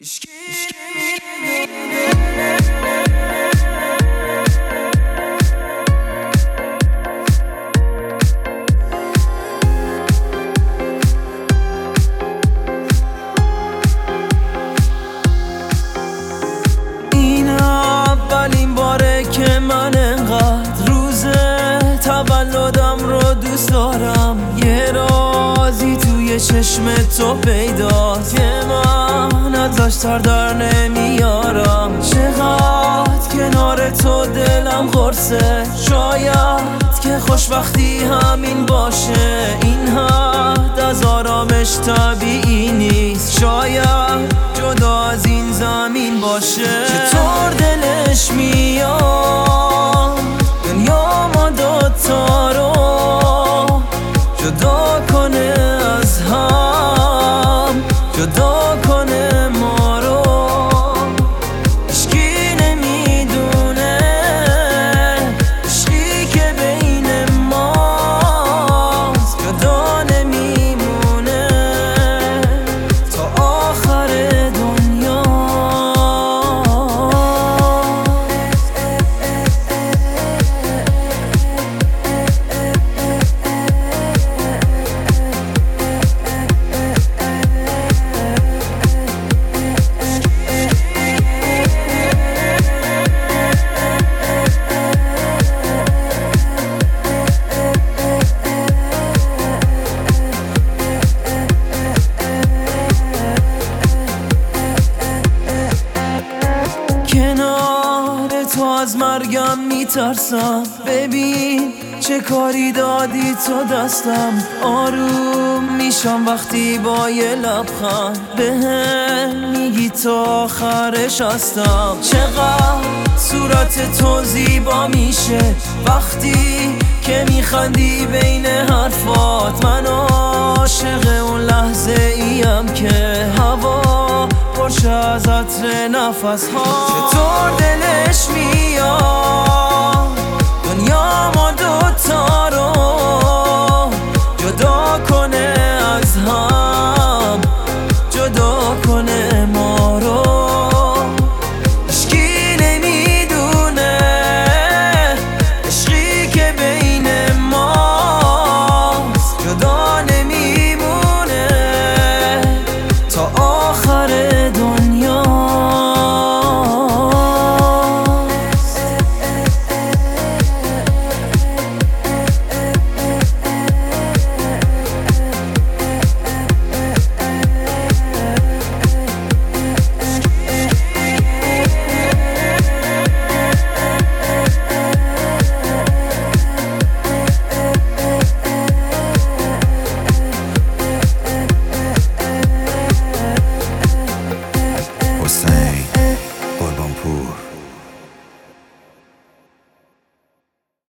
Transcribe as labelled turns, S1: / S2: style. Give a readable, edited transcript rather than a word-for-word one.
S1: این اولین باره که من انقدر روز تولدم رو دوست دارم. یه رازی توی چشم تو پیداست که من ازش سر در نمیارم. چقدر کنار تو دلم قرصه، شاید که خوشبختی همین باشه. این حد از آرامش طبیعی نیست، شاید جدا از این زمین باشه. چطور دلش میاد دنیا ما دوتا رو جدا کنه از هم، جدا کنه ما رو. عشقی نمیدونه عشقی که بین ماست جدا نمیمونه تا آخر دنیا. کنار تو از مرگم میترسم، ببین چه کاری دادی تو دستم. آروم میشم وقتی با یه لبخند بهم میگی تا آخرش هستم. چقدر صورت تو زیبا میشه وقتی که میخندی بین حرفات. من عاشق اون لحظه ایم که هوا پرشه از عطر نفس ها. چطور دلش میاد دنیا ما دوتا رو جدا کنه از هم، جدا کنه ما رو. عشقی نمیدونه عشقی که بین ماست جدا نمیمونه تا آخر دنیا.
S2: Hussein.